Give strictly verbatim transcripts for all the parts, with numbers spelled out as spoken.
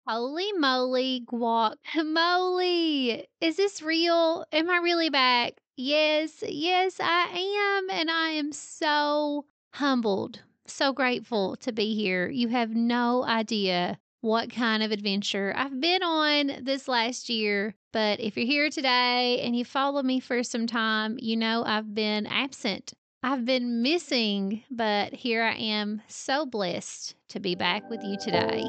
Holy moly, guacamole. Is this real? Am I really back? Yes, yes, I am. And I am so humbled, so grateful to be here. You have no idea what kind of adventure I've been on this last year. But if you're here today and you follow me for some time, you know I've been absent. I've been missing, but here I am, so blessed to be back with you today.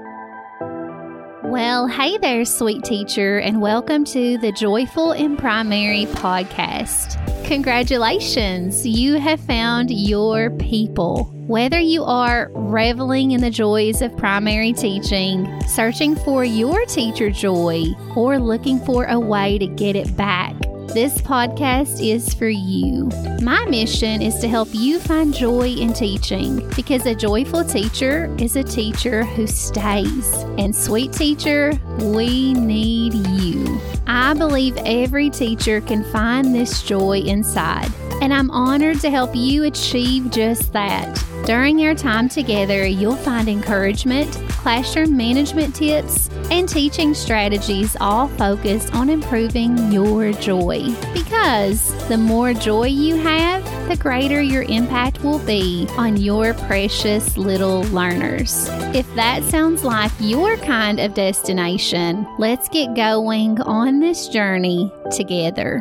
Well, hey there, sweet teacher, and welcome to the Joyful in Primary podcast. Congratulations, you have found your people. Whether you are reveling in the joys of primary teaching, searching for your teacher joy, or looking for a way to get it back, this podcast is for you. My mission is to help you find joy in teaching because a joyful teacher is a teacher who stays. And sweet teacher, we need you. I believe every teacher can find this joy inside, and I'm honored to help you achieve just that. During our time together, you'll find encouragement, classroom management tips, and teaching strategies all focused on improving your joy. Because the more joy you have, the greater your impact will be on your precious little learners. If that sounds like your kind of destination, let's get going on this journey together.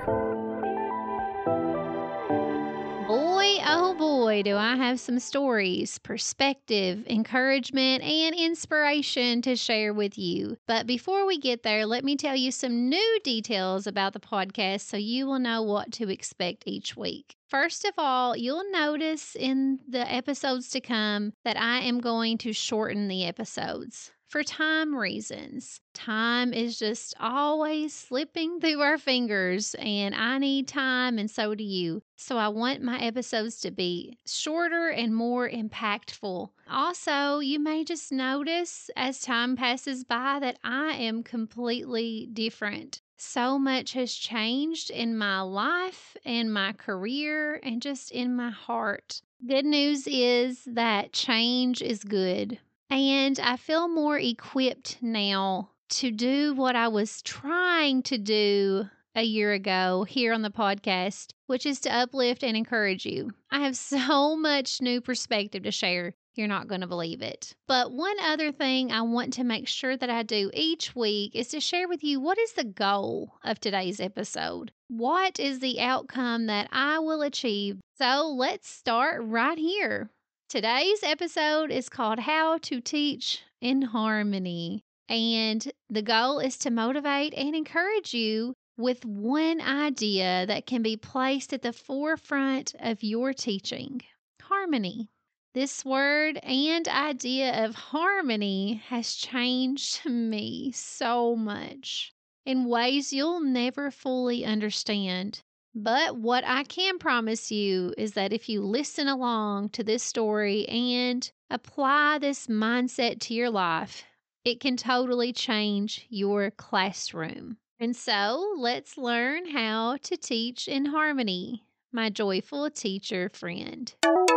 Boy, oh boy, do I have some stories, perspective, encouragement, and inspiration to share with you. But before we get there, let me tell you some new details about the podcast so you will know what to expect each week. First of all, you'll notice in the episodes to come that I am going to shorten the episodes. For time reasons. Time is just always slipping through our fingers, and I need time, and so do you. So I want my episodes to be shorter and more impactful. Also, you may just notice as time passes by that I am completely different. So much has changed in my life and my career and just in my heart. Good news is that change is good. And I feel more equipped now to do what I was trying to do a year ago here on the podcast, which is to uplift and encourage you. I have so much new perspective to share. You're not going to believe it. But one other thing I want to make sure that I do each week is to share with you what is the goal of today's episode. What is the outcome that I will achieve? So let's start right here. Today's episode is called How to Teach in Harmony, and the goal is to motivate and encourage you with one idea that can be placed at the forefront of your teaching: harmony. This word and idea of harmony has changed me so much in ways you'll never fully understand. But what I can promise you is that if you listen along to this story and apply this mindset to your life, it can totally change your classroom. And so let's learn how to teach in harmony, my joyful teacher friend.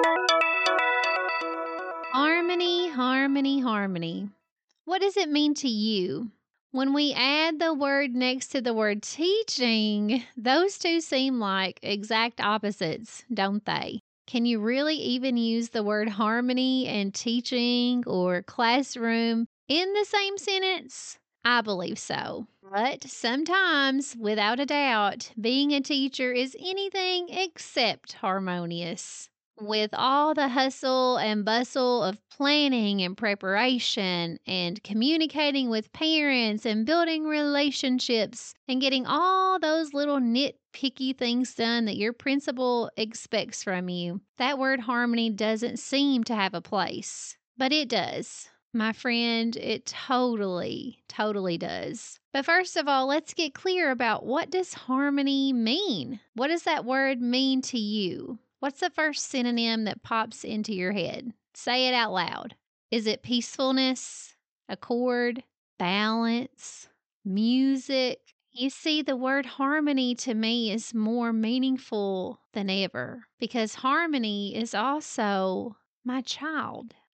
Harmony, harmony, harmony. What does it mean to you? When we add the word next to the word teaching, those two seem like exact opposites, don't they? Can you really even use the word harmony and teaching or classroom in the same sentence? I believe so. But sometimes, without a doubt, being a teacher is anything except harmonious. With all the hustle and bustle of planning and preparation and communicating with parents and building relationships and getting all those little nitpicky things done that your principal expects from you, that word harmony doesn't seem to have a place. But it does. My friend, it totally, totally does. But first of all, let's get clear about what does harmony mean? What does that word mean to you? What's the first synonym that pops into your head? Say it out loud. Is it peacefulness, accord, balance, music? You see, the word harmony to me is more meaningful than ever because harmony is also my child.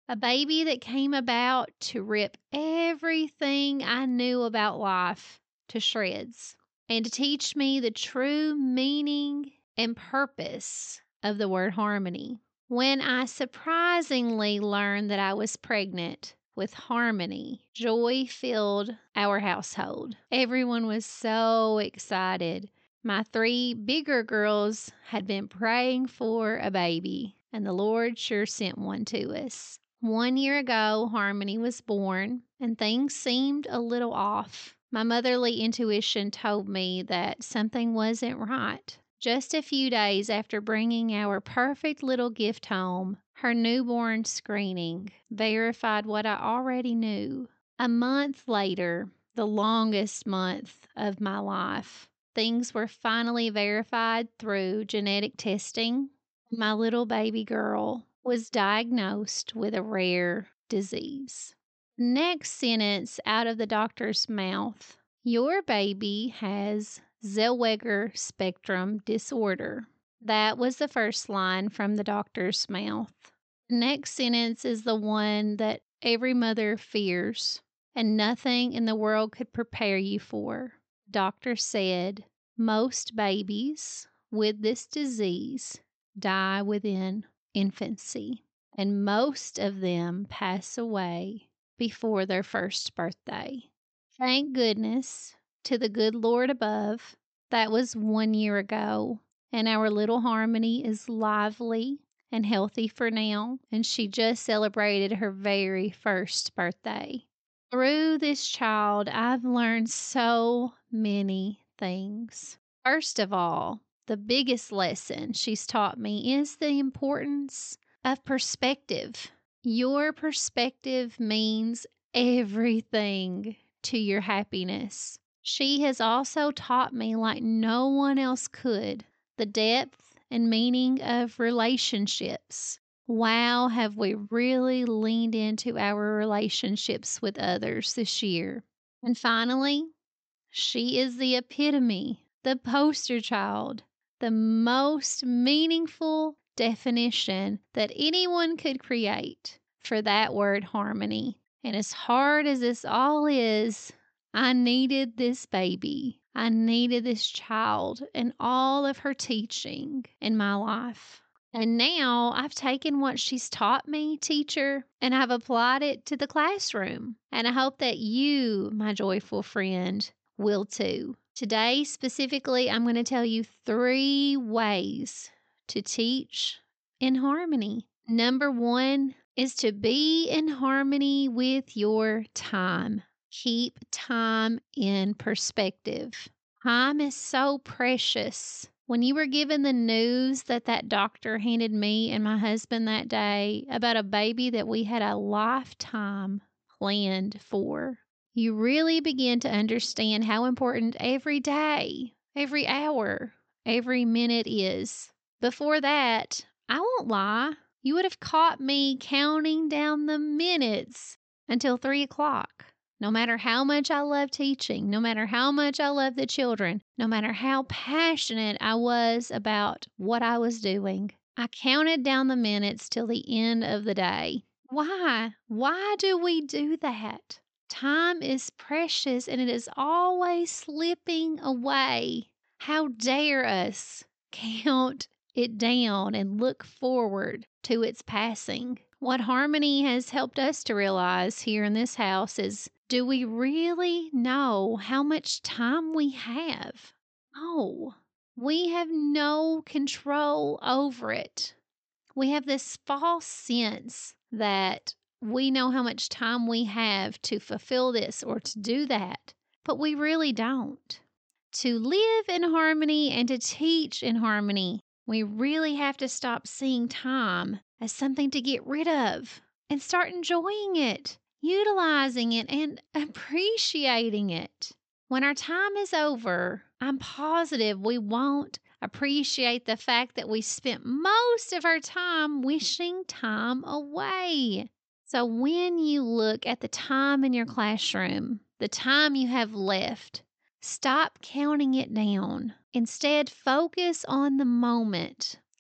A baby that came about to rip everything I knew about life to shreds and to teach me the true meaning and purpose of the word harmony. When I surprisingly learned that I was pregnant with Harmony, joy filled our household. Everyone was so excited. My three bigger girls had been praying for a baby, and the Lord sure sent one to us. One year ago, Harmony was born, and things seemed a little off. My motherly intuition told me that something wasn't right. Just a few days after bringing our perfect little gift home, her newborn screening verified what I already knew. A month later, the longest month of my life, things were finally verified through genetic testing. My little baby girl was diagnosed with a rare disease. Next sentence out of the doctor's mouth: your baby has Zellweger spectrum disorder. That was the first line from the doctor's mouth. Next sentence is the one that every mother fears, and nothing in the world could prepare you for. Doctor said, most babies with this disease die within infancy, and most of them pass away before their first birthday. Thank goodness to the good Lord above. That was one year ago, and our little Harmony is lively and healthy for now, and she just celebrated her very first birthday. Through this child, I've learned so many things. First of all, the biggest lesson she's taught me is the importance of perspective. Your perspective means everything to your happiness. She has also taught me, like no one else could, the depth and meaning of relationships. Wow, have we really leaned into our relationships with others this year. And finally, she is the epitome, the poster child, the most meaningful definition that anyone could create for that word harmony. And as hard as this all is, I needed this baby. I needed this child and all of her teaching in my life. And now I've taken what she's taught me, teacher, and I've applied it to the classroom. And I hope that you, my joyful friend, will too. Today, specifically, I'm going to tell you three ways to teach in harmony. Number one is to be in harmony with your time. Keep time in perspective. Time is so precious. When you were given the news that that doctor handed me and my husband that day about a baby that we had a lifetime planned for, you really begin to understand how important every day, every hour, every minute is. Before that, I won't lie, you would have caught me counting down the minutes until three o'clock. No matter how much I love teaching, no matter how much I love the children, no matter how passionate I was about what I was doing, I counted down the minutes till the end of the day. Why? Why do we do that? Time is precious and it is always slipping away. How dare us count it down and look forward to its passing? What Harmony has helped us to realize here in this house is, do we really know how much time we have? No, we have no control over it. We have this false sense that we know how much time we have to fulfill this or to do that, but we really don't. To live in harmony and to teach in harmony, we really have to stop seeing time as something to get rid of and start enjoying it, utilizing it, and appreciating it. When our time is over, I'm positive we won't appreciate the fact that we spent most of our time wishing time away. So when you look at the time in your classroom, the time you have left, stop counting it down. Instead, focus on the moment.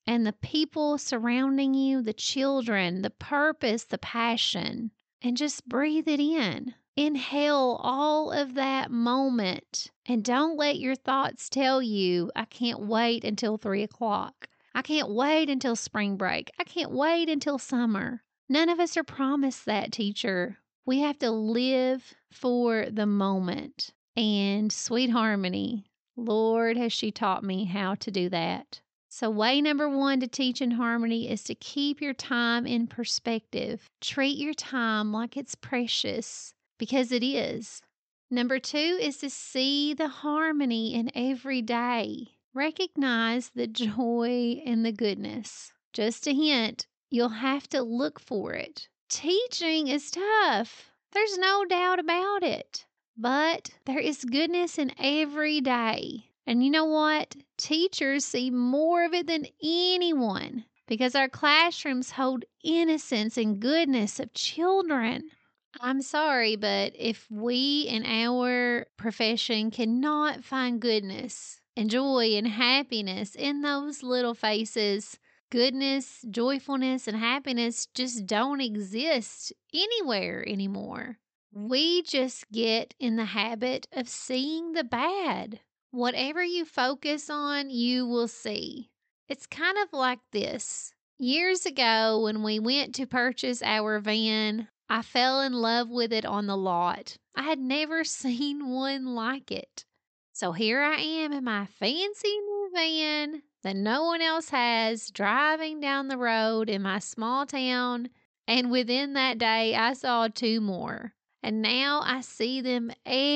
and the people surrounding you, the children, the purpose, the passion, and just breathe it in. Inhale all of that moment and don't let your thoughts tell you, I can't wait until three o'clock. I can't wait until spring break. I can't wait until summer. None of us are promised that, teacher. We have to live for the moment. And sweet Harmony, Lord, has she taught me how to do that. So way number one to teach in harmony is to keep your time in perspective. Treat your time like it's precious, because it is. Number two is to see the harmony in every day. Recognize the joy and the goodness. Just a hint, you'll have to look for it. Teaching is tough. There's no doubt about it. But there is goodness in every day. And you know what? Teachers see more of it than anyone because our classrooms hold innocence and goodness of children. I'm sorry, but if we in our profession cannot find goodness and joy and happiness in those little faces, goodness, joyfulness, and happiness just don't exist anywhere anymore. We just get in the habit of seeing the bad. Whatever you focus on, you will see. It's kind of like this. Years ago, when we went to purchase our van, I fell in love with it on the lot. I had never seen one like it. So here I am in my fancy new van that no one else has, driving down the road in my small town, and within that day, I saw two more. And now I see them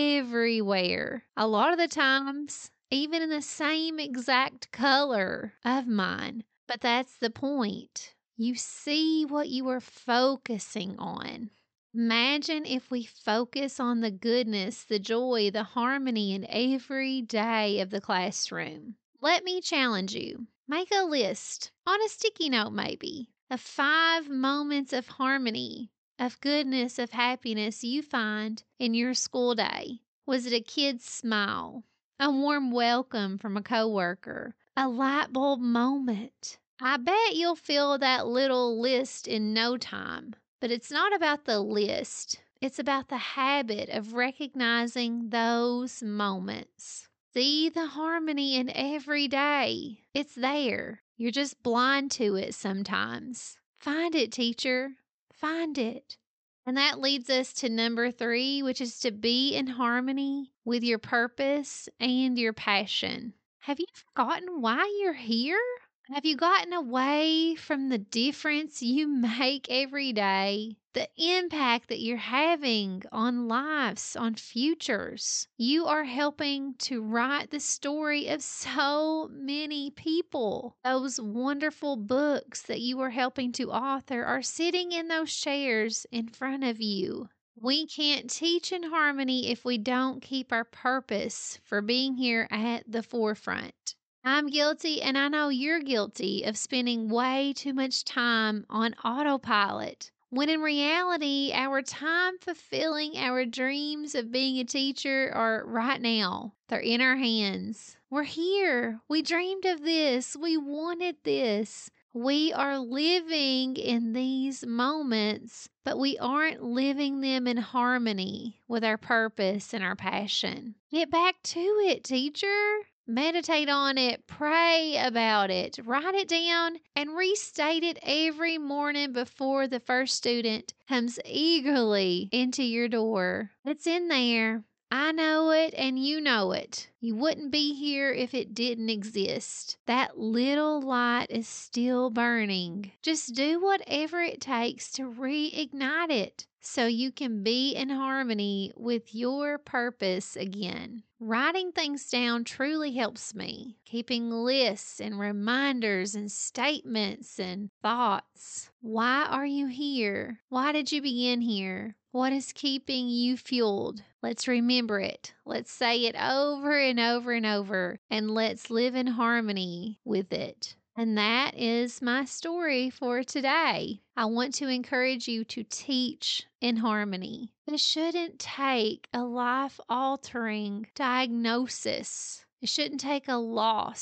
everywhere. A lot of the times, even in the same exact color of mine. But that's the point. You see what you are focusing on. Imagine if we focus on the goodness, the joy, the harmony in every day of the classroom. Let me challenge you. Make a list, on a sticky note maybe, of five moments of harmony, of goodness, of happiness you find in your school day. Was it a kid's smile, a warm welcome from a coworker, a light bulb moment? I bet you'll fill that little list in no time. But it's not about the list. It's about the habit of recognizing those moments. See the harmony in every day. It's there. You're just blind to it sometimes. Find it, teacher. Find it. And that leads us to number three, which is to be in harmony with your purpose and your passion. Have you forgotten why you're here? Have you gotten away from the difference you make every day? The impact that you're having on lives, on futures. You are helping to write the story of so many people. Those wonderful books that you are helping to author are sitting in those chairs in front of you. We can't teach in harmony if we don't keep our purpose for being here at the forefront. I'm guilty, and I know you're guilty, of spending way too much time on autopilot, when in reality, our time fulfilling our dreams of being a teacher are right now. They're in our hands. We're here. We dreamed of this. We wanted this. We are living in these moments, but we aren't living them in harmony with our purpose and our passion. Get back to it, teacher. Meditate on it, pray about it, write it down, and restate it every morning before the first student comes eagerly into your door. It's in there. I know it and you know it. You wouldn't be here if it didn't exist. That little light is still burning. Just do whatever it takes to reignite it so you can be in harmony with your purpose again. Writing things down truly helps me. Keeping lists and reminders and statements and thoughts. Why are you here? Why did you begin here? What is keeping you fueled? Let's remember it. Let's say it over and over and over, and let's live in harmony with it. And that is my story for today. I want to encourage you to teach in harmony. This shouldn't take a life-altering diagnosis. It shouldn't take a loss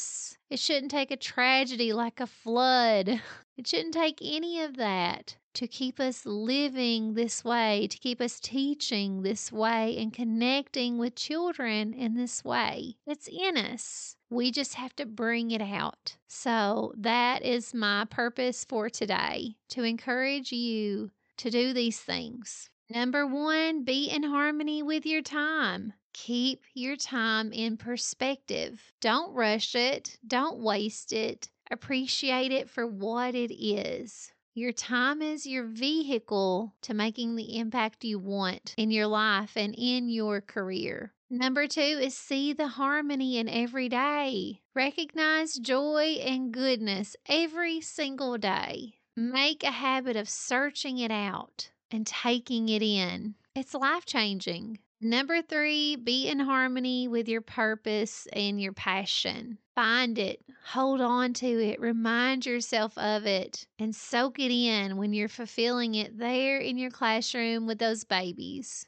It shouldn't take a tragedy like a flood. It shouldn't take any of that to keep us living this way, to keep us teaching this way and connecting with children in this way. It's in us. We just have to bring it out. So that is my purpose for today, to encourage you to do these things. Number one, be in harmony with your time. Keep your time in perspective. Don't rush it. Don't waste it. Appreciate it for what it is. Your time is your vehicle to making the impact you want in your life and in your career. Number two is see the harmony in every day. Recognize joy and goodness every single day. Make a habit of searching it out and taking it in. It's life-changing. Number three, be in harmony with your purpose and your passion. Find it, hold on to it, remind yourself of it, and soak it in when you're fulfilling it there in your classroom with those babies.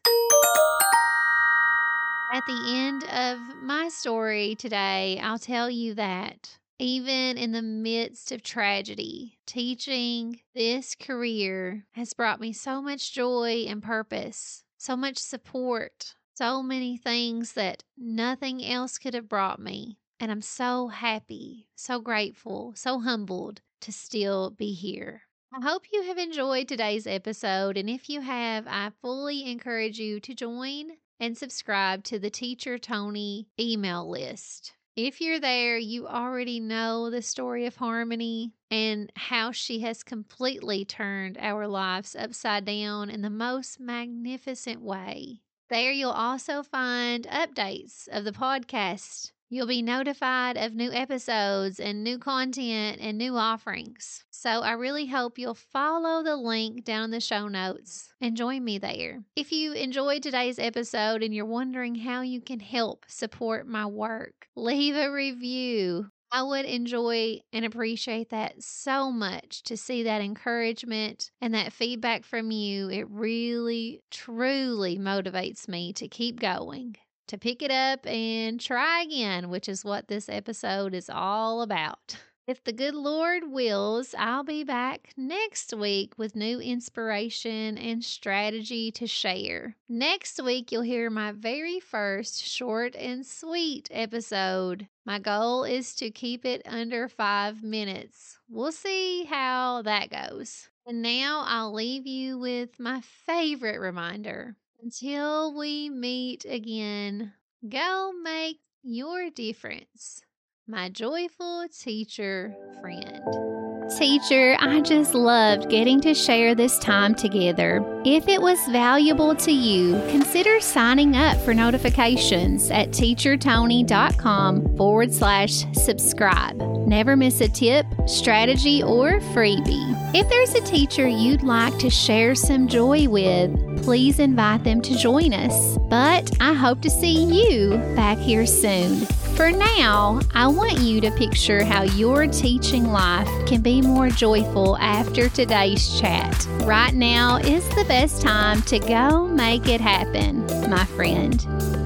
At the end of my story today, I'll tell you that even in the midst of tragedy, teaching this career has brought me so much joy and purpose, so much support, so many things that nothing else could have brought me. And I'm so happy, so grateful, so humbled to still be here. I hope you have enjoyed today's episode. And if you have, I fully encourage you to join and subscribe to the Teacher Tony email list. If you're there, you already know the story of Harmony and how she has completely turned our lives upside down in the most magnificent way. There you'll also find updates of the podcast. You'll be notified of new episodes and new content and new offerings. So I really hope you'll follow the link down in the show notes and join me there. If you enjoyed today's episode and you're wondering how you can help support my work, leave a review. I would enjoy and appreciate that so much, to see that encouragement and that feedback from you. It really, truly motivates me to keep going, to pick it up and try again, which is what this episode is all about. If the good Lord wills, I'll be back next week with new inspiration and strategy to share. Next week, you'll hear my very first short and sweet episode. My goal is to keep it under five minutes. We'll see how that goes. And now I'll leave you with my favorite reminder. Until we meet again, go make your difference. My joyful teacher friend. Teacher, I just loved getting to share this time together. If it was valuable to you, consider signing up for notifications at teachertony.com forward slash subscribe. Never miss a tip, strategy, or freebie. If there's a teacher you'd like to share some joy with, please invite them to join us. But I hope to see you back here soon. For now, I want you to picture how your teaching life can be more joyful after today's chat. Right now is the best time to go make it happen, my friend.